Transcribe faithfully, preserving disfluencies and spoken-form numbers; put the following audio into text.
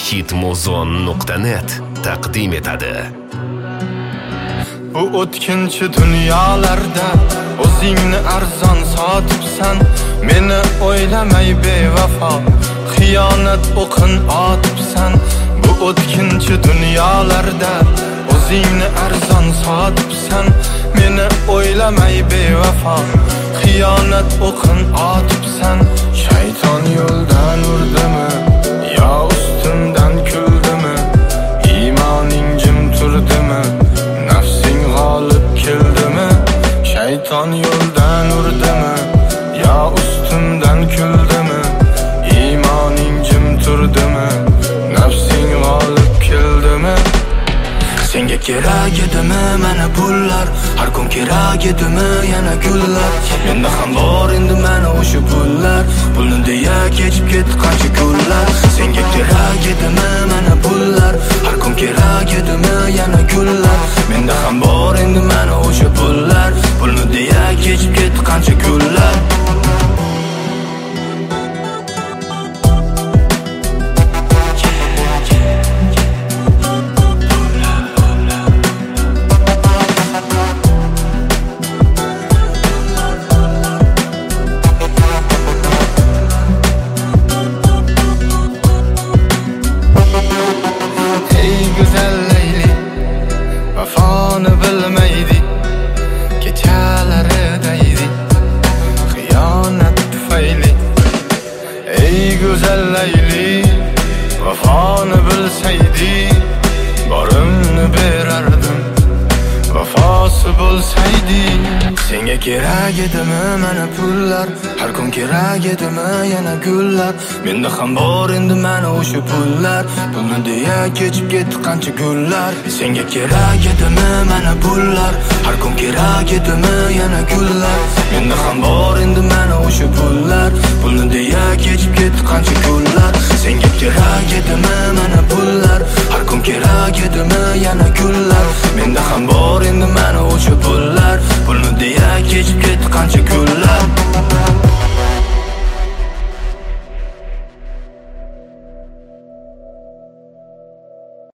hitmuzon nuqta net taqdim etadi. Bu o'tkinchi dunyolarda o'zingni arzon sotibsan, meni o'ylamay bevafo xiyonat o'qin otibsan. Bu o'tkinchi dunyolarda o'zingni arzon sotibsan, meni o'ylamay bevafo xiyonat o'qin otibsan. Shayton yo'ldan urdimi yo ustimdan kuldimi? Iymoning jim turdimi? Nafsing g'olib keldimi? Shayton yo'ldan urdimi yo ustimdan kuldimi? Iymoning jim turdimi? Nafsing g'olib keldimi? Senga kerak edimi mana pullar? Har kun kerak edimi yana gullar? Menda ham bor endi mana o'sha pullar. Pulni deya kechib ketdi qancha kunlar. Senga kerak edimi mana pullar? Har kun kerak edimi yana gullar? Menda ham bor endi mana o'sha pullar. Pulni deya kechib ketdi qancha kunlar. Vafoni bilmaydi, kechalardaydi xiyonat tufayli. Ey go'zal Layli, vafoni bilsaydi, borimni berardim vafosi bo'lsaydi. Senga kerak edimi mana pullar? Har kun kerak edimi yana gullar? Menda ham bor endi mana o'sha pullar. Pulni deya kechib ketdi qancha gullar. Senga kerak edimi mana pullar? Har kun kerak edimi yana gullar? Menda ham bor endi mana o'sha pullar. Pulni deya kechib ketdi qancha gullar. Senga kerak edimi mana pullar? Har kun kerak edimi yana gullar? Menda ham bor endi mana o'sha pullar. Pulni deya kechib ketdi qancha kunlar.